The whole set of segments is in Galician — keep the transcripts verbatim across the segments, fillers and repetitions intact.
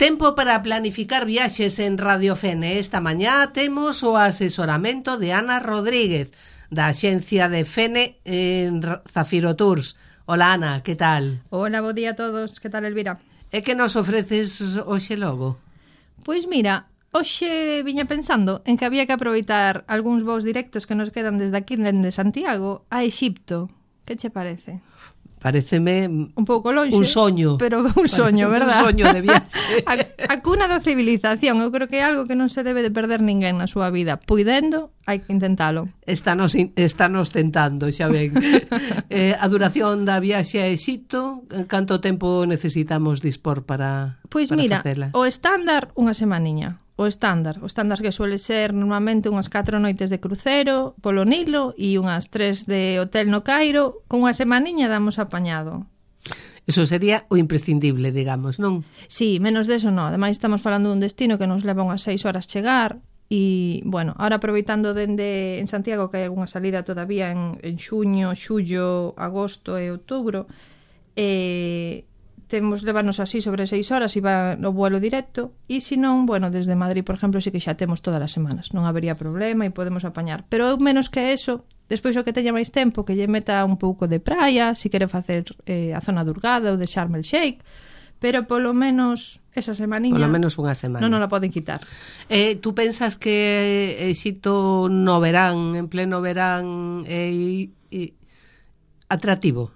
Tempo para planificar viaxes en Radio Fene. Esta mañá temos o asesoramento de Ana Rodríguez, da axencia de Fene en Zafiro Tours. Hola, Ana, que tal? Hola, bo día a todos. Que tal, Elvira? E que nos ofreces hoxe logo? Pois mira, hoxe viña pensando en que había que aproveitar algúns voos directos que nos quedan desde aquí, dende Santiago, a Exipto. Que che parece? Paréceme un pouco longe, un soño. Pero un soño, verdad? Un soño de viaxe. a, a cuna da civilización, eu creo que é algo que non se debe de perder ninguén na súa vida. Puidendo, hai que intentalo. Estános, estános tentando, xa ven. eh, a duración da viaxe a Exipto, canto tempo necesitamos dispor para, pois para mira, facela? O estándar, unha semaniña. O estándar, o estándar que suele ser normalmente unhas catro noites de crucero polo Nilo e unhas tres de hotel no Cairo, con unha semaniña damos apañado. Eso sería o imprescindible, digamos, non? Sí, menos deso non. Ademais estamos falando dun destino que nos leva unhas seis horas chegar e, bueno, ahora aproveitando dende en Santiago que hai algunha salida todavía en, en xuño, xullo, agosto e outubro, e... temos levarnos así sobre seis horas e va no vuelo directo, e se non, bueno, desde Madrid, por exemplo, sí que xa temos todas as semanas, non habería problema e podemos apañar, pero eu menos que eso, despois o que teña máis tempo, que lle meta un pouco de praia, se quere facer eh, a zona de Hurghada ou de Sharm el Sheikh, pero polo menos esa semaniña, polo menos unha semana, non nos la poden quitar. Eh, tú pensas que Exipto no verán, en pleno verán, é eh, eh, atractivo?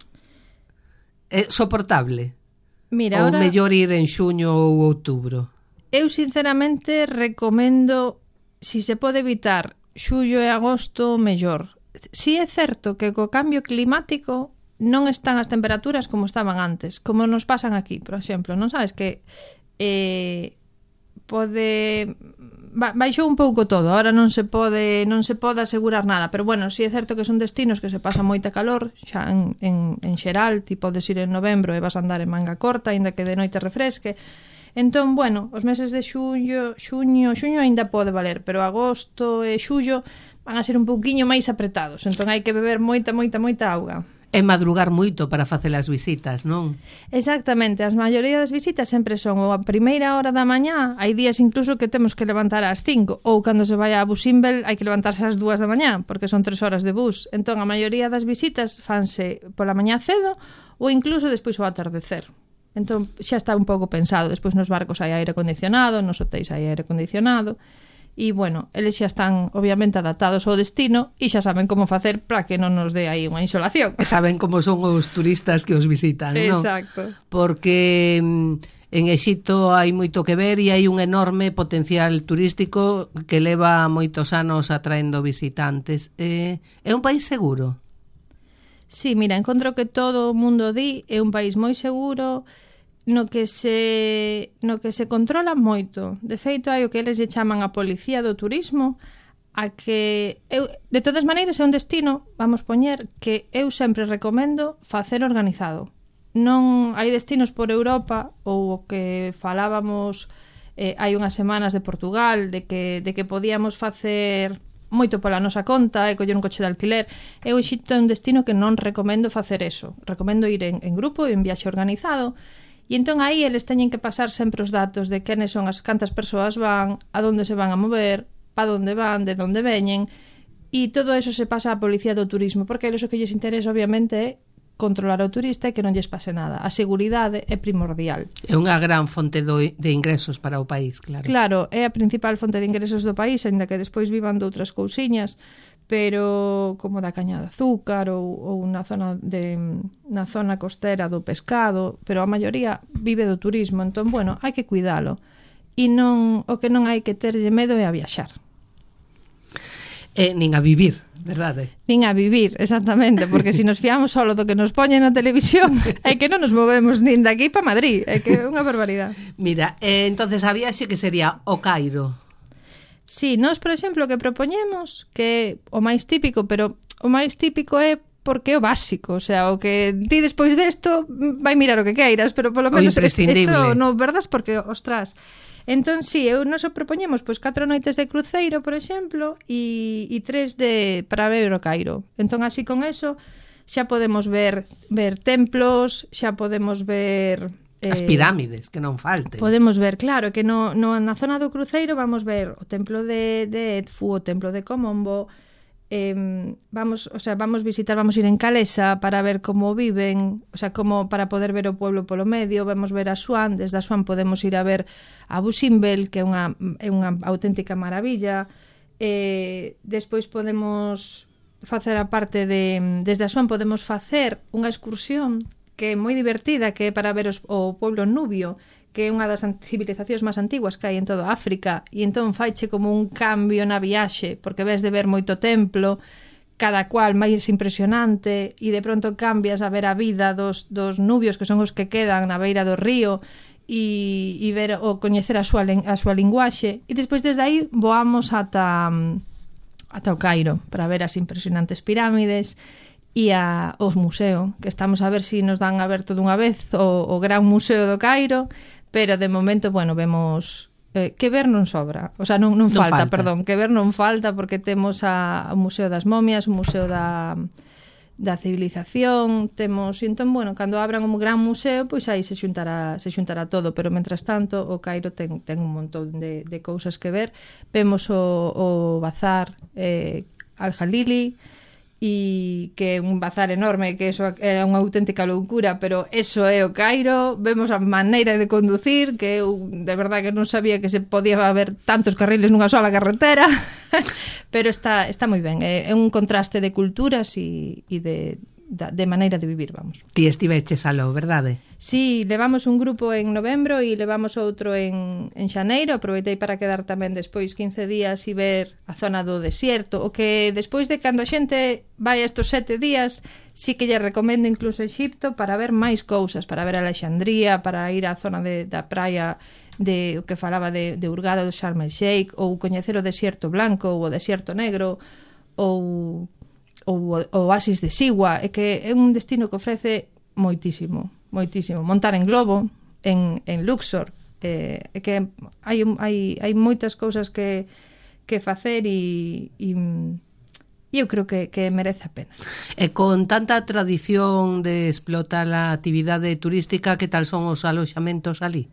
É soportable? Mira, ou ahora, mellor ir en xuño ou outubro? Eu sinceramente recomendo, si se pode evitar xullo e agosto, mellor. Si é certo que co cambio climático non están as temperaturas como estaban antes, como nos pasan aquí, por exemplo, non sabes que eh, pode ba, baixou un pouco todo, ahora non se pode non se pode asegurar nada, pero bueno, si é certo que son destinos que se pasa moita calor, xa en, en, en xeral, ti podes ir en novembro e vas a andar en manga corta, aínda que de noite refresque. Entón, bueno, os meses de xullo, xuño, xuño aínda pode valer, pero agosto e xullo van a ser un pouquiño máis apretados, entón hai que beber moita, moita, moita auga. É madrugar moito para facer as visitas, non? Exactamente, as maioría das visitas sempre son ou a primeira hora da mañá, hai días incluso que temos que levantar ás cinco, ou cando se vai a Busimbel hai que levantarse ás dúas da mañá, porque son tres horas de bus. Entón, a maioría das visitas fanse pola mañá cedo ou incluso despois ao atardecer. Entón, xa está un pouco pensado, despois nos barcos hai aire acondicionado, nos hotéis hai aire acondicionado, e, bueno, eles xa están, obviamente, adaptados ao destino e xa saben como facer para que non nos dé aí unha insolación. E saben como son os turistas que os visitan, non? Exacto. Porque en Exipto hai moito que ver e hai un enorme potencial turístico que leva moitos anos atraendo visitantes. Eh, é un país seguro? Sí, mira, encontro que todo o mundo di, é un país moi seguro, no que se no que se controla moito. De feito, hai o que eles lle chaman a policía do turismo, a que eu, de todas maneiras é un destino, vamos poñer, que eu sempre recomendo facer organizado. Non hai destinos por Europa ou o que falábamos eh, hai unhas semanas de Portugal, de que de que podíamos facer moito pola nosa conta e coller un coche de alquiler. Eu Exipto é un destino que non recomendo facer eso. Recomendo ir en, en grupo, en viaxe organizado. E entón aí eles teñen que pasar sempre os datos de quenes son as cantas persoas van, a donde se van a mover, pa onde van, de onde veñen, e todo eso se pasa á policía do turismo, porque eles o que lles interesa obviamente é controlar o turista e que non lles pase nada. A seguridade é primordial. É unha gran fonte do, de ingresos para o país, claro. Claro, é a principal fonte de ingresos do país, ainda que despois vivan de outras cousiñas, pero como da caña de azúcar ou, ou na zona de na zona costera do pescado, pero a maioría vive do turismo, entón, bueno, hai que cuidalo. E non, o que non hai que terlle medo é a viaxar. E nin a vivir, verdade? Nin a vivir, exactamente, porque se nos fiamos solo do que nos poñen na televisión é que non nos movemos nin de aquí para Madrid, é que é unha barbaridade. Mira, eh, entonces a viaxe que sería o Cairo. Sí, nós, por exemplo, o que propoñemos, que o máis típico, pero o máis típico é porque é o básico, o sea, o que ti despois desto vai mirar o que queiras, pero polo menos isto non verdas porque, ostras. Entón, sí, eu nos o propoñemos pois catro noites de cruceiro, por exemplo, e, e tres de para ver o Cairo. Entón, así con eso, xa podemos ver ver templos, xa podemos ver As pirámides, que non falten. Podemos ver, claro, que no, no, na zona do cruceiro vamos ver o templo de, de Edfu, o templo de Komombo, eh, vamos, o sea, vamos visitar, vamos ir en Calesa para ver como viven, o sea, como para poder ver o pueblo polo medio, vamos ver Asuán, desde Asuán podemos ir a ver Abu Simbel, que é unha, é unha auténtica maravilla, eh, despois podemos facer a parte de, desde Asuán podemos facer unha excursión que é moi divertida, que é para ver os, o pueblo nubio, que é unha das civilizacións máis antiguas que hai en toda África, e entón faiche como un cambio na viaxe, porque ves de ver moito templo, cada cual máis impresionante, e de pronto cambias a ver a vida dos, dos nubios, que son os que quedan na beira do río, e, e ver o coñecer a súa, a súa linguaxe, e despois desde aí voamos ata, ata o Cairo, para ver as impresionantes pirámides, e a, os museos, que estamos a ver se si nos dan a ver todo unha vez o, o Gran Museo do Cairo, pero de momento, bueno, vemos eh, que ver non sobra, o sea, non, non, non falta, falta, perdón, que ver non falta, porque temos a, o Museo das Momias, o Museo da, da Civilización, temos, e entón, bueno, cando abran un gran museo, pois aí se xuntará, se xuntará todo, pero mentras tanto, o Cairo ten, ten un montón de, de cousas que ver, vemos o, o bazar eh, Al-Jalili, e que é un bazar enorme, que eso é unha auténtica loucura, pero eso é o Cairo. Vemos a maneira de conducir, que eu de verdad que non sabía que se podía haber tantos carriles nunha sola carretera, pero está, está moi ben, é, é un contraste de culturas e, e de, de maneira de vivir, vamos. Ti estiveches aló, verdade? Sí, levamos un grupo en novembro e levamos outro en, en xaneiro. Aproveitei para quedar tamén despois quince días e ver a zona do desierto, o que despois de cando a xente vai estos sete días, sí que lle recomendo incluso Exipto para ver máis cousas, para ver Alexandría, para ir á zona de, da praia de o que falaba de, de Hurgada do Sharm el Sheikh, ou coñecer o desierto blanco ou o desierto negro, ou ou o oasis de Sigua, é que é un destino que ofrece moitísimo, moitísimo. Montar en globo, en, en Luxor, é eh, que hai, hai, hai moitas cousas que, que facer e, e, e eu creo que, que merece a pena. E con tanta tradición de explotar a actividade turística, que tal son os aloxamentos ali?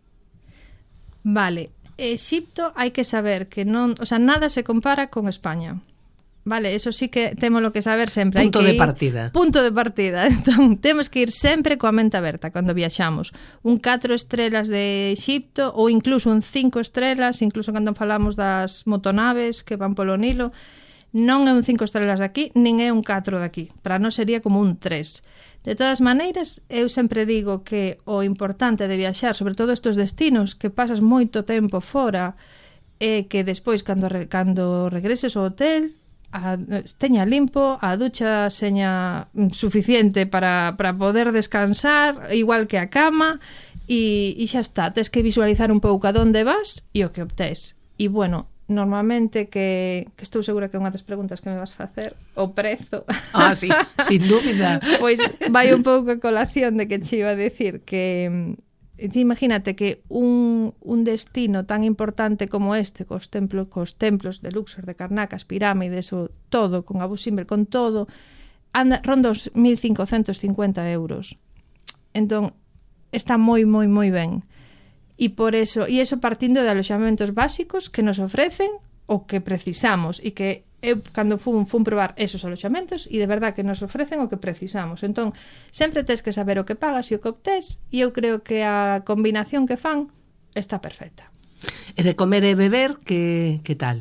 Vale, Exipto hai que saber que non, o sea, nada se compara con España. Vale, eso sí que temos lo que saber sempre. Punto Hai que de ir, partida. Punto de partida. Entón, temos que ir sempre coa mente aberta cando viaxamos. Un catro estrelas de Exipto ou incluso un cinco estrelas, incluso cando falamos das motonaves que van polo Nilo, non é un cinco estrelas de aquí, nin é un catro de aquí. Para nós sería como un tres. De todas maneiras, eu sempre digo que o importante de viaxar, sobre todo estes destinos que pasas moito tempo fora, é que despois, cando, cando regreses ao hotel, a, teña limpo, a ducha seña suficiente para, para poder descansar, igual que a cama, e, e xa está, tes que visualizar un pouco a donde vas e o que obtés. E bueno, normalmente que, que estou segura que é unha das preguntas que me vas facer, o prezo. Ah, sí, sin dúbida. Pois vai un pouco a colación de que che iba a decir que imagínate que un, un destino tan importante como este, cos templos, cos templos de Luxor, de Karnak, as pirámides, o todo, con Abu Simbel, con todo, anda, ronda os mil cincocentos cincuenta euros. Entón, está moi, moi, moi ben. E por eso, e eso partindo de aloxamentos básicos que nos ofrecen o que precisamos, e que eu cando fun, fun probar esos aloxamentos e de verdad que nos ofrecen o que precisamos. Entón, sempre tes que saber o que pagas e o que obtés, e eu creo que a combinación que fan está perfecta. E de comer e beber, que, que tal?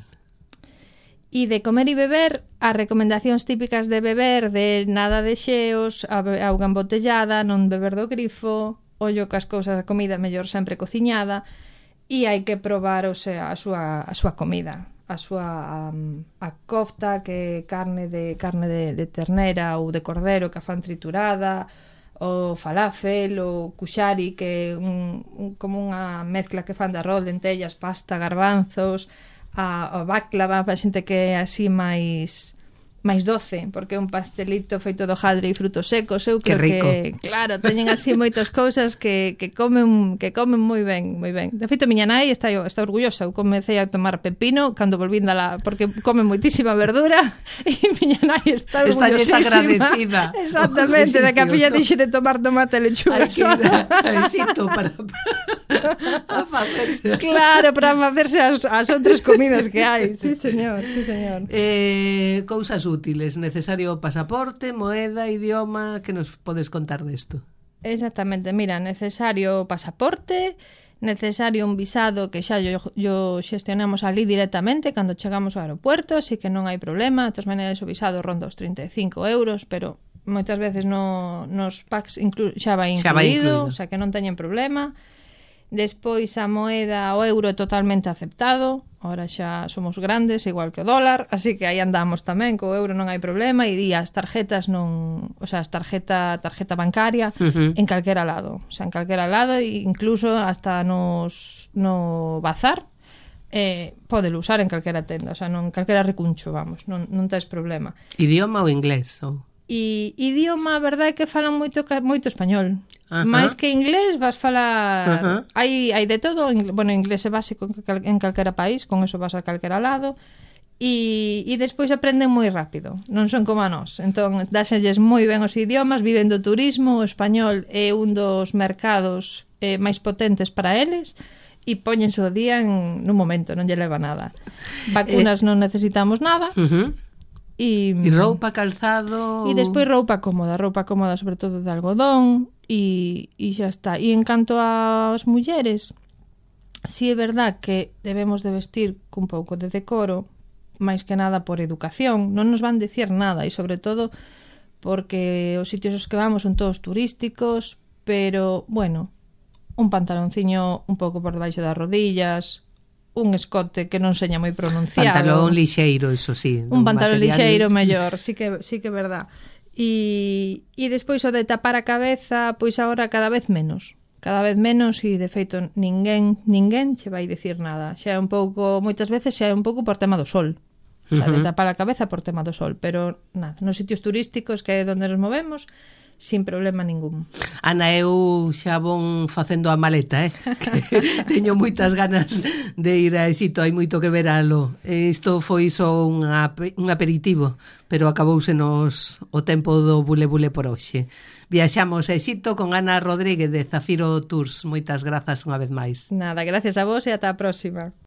E de comer e beber, as recomendacións típicas de beber, de nada de xeos, auga embotellada, non beber do grifo, ollo que as cousas da comida mellor sempre cociñada, e hai que probar, o sea, a súa, a súa comida, a súa um, a kofta, que é carne de carne de, de ternera ou de cordero que a fan triturada, o falafel, o kushari, que é un, un, como unha mezcla que fan de arroz, lentellas, pasta, garbanzos, a, a baklava, para xente que é así máis máis doce, porque é un pastelito feito do hojaldre e frutos secos. Eu creo que rico. Que, claro, teñen así moitas cousas que, que comen que comen moi ben, moi ben. De feito, miña nai está, está orgullosa. Eu comecei a tomar pepino cando volvín dala, porque come moitísima verdura e miña nai está orgullosísima. Está desagradecida. Exactamente, de que a filla dixe de tomar tomate e lechuga. Hai que ir a Exito para, para a facerse. Claro, para facerse as, as outras comidas que hai. Sí, señor, sí, señor. Eh, cousas útiles, necesario pasaporte, moeda, idioma, que nos podes contar desto? Exactamente, mira, necesario pasaporte, necesario un visado que xa yo, yo xestionamos ali directamente cando chegamos ao aeropuerto, así que non hai problema. De todas maneiras, o visado ronda os trinta e cinco euros, pero moitas veces no, nos packs inclu, xa vai incluído, xa vai incluído, o sea que non teñen problema. Despois a moeda, o euro é totalmente aceptado. Ahora xa somos grandes, igual que o dólar, así que aí andamos tamén, co euro non hai problema. E di, as tarjetas non, o sea, as tarjeta tarjeta bancaria uh-huh. en calquera lado, o sea, en calquera lado, e incluso hasta nos no bazar eh, pódelo usar en calquera tenda, o sea, non calquera recuncho, vamos, non, non tes problema. Idioma ou inglés? Ou... E idioma, a verdade é que falan moito moito español. Uh-huh. Mais que inglés vas falar... Uh-huh. Hai, hai de todo. Bueno, inglés é básico en calquera país, con eso vas a calquera lado. E, e despois aprenden moi rápido. Non son como a nós. Entón, dáselles moi ben os idiomas, viven do turismo. O español é un dos mercados eh, máis potentes para eles. E póñense o día en, nun momento, non lle leva nada. Vacunas eh... non necesitamos nada. Uh-huh. E, e roupa, calzado... E despois roupa cómoda, roupa cómoda sobre todo de algodón e, e xa está. E en canto ás mulleres, si é verdad que debemos de vestir cun pouco de decoro, máis que nada por educación, non nos van dicir nada, e sobre todo porque os sitios aos que vamos son todos turísticos, pero, bueno, un pantalonciño un pouco por debaixo das rodillas, un escote que non seña moi pronunciado. Pantalón lixeiro, eso sí. Un pantalón material... lixeiro mellor, sí que sí que é verdad. E, e despois o de tapar a cabeza, pois agora cada vez menos. Cada vez menos e, de feito, ninguén ninguén che vai dicir nada. Xa é un pouco, moitas veces xa é un pouco por tema do sol. O sea, uh-huh. de tapar a cabeza por tema do sol. Pero, nada, nos sitios turísticos que é onde nos movemos, sin problema ningún. Ana, eu xa von facendo a maleta, eh? Que teño moitas ganas de ir a Exito, hai moito que veralo. Isto foi só un, un aperitivo, pero acabouse nos o tempo do bule bule por hoxe. Viaxamos a Exito con Ana Rodríguez de Zafiro Tours. Moitas grazas unha vez máis. Nada, gracias a vos e ata a próxima.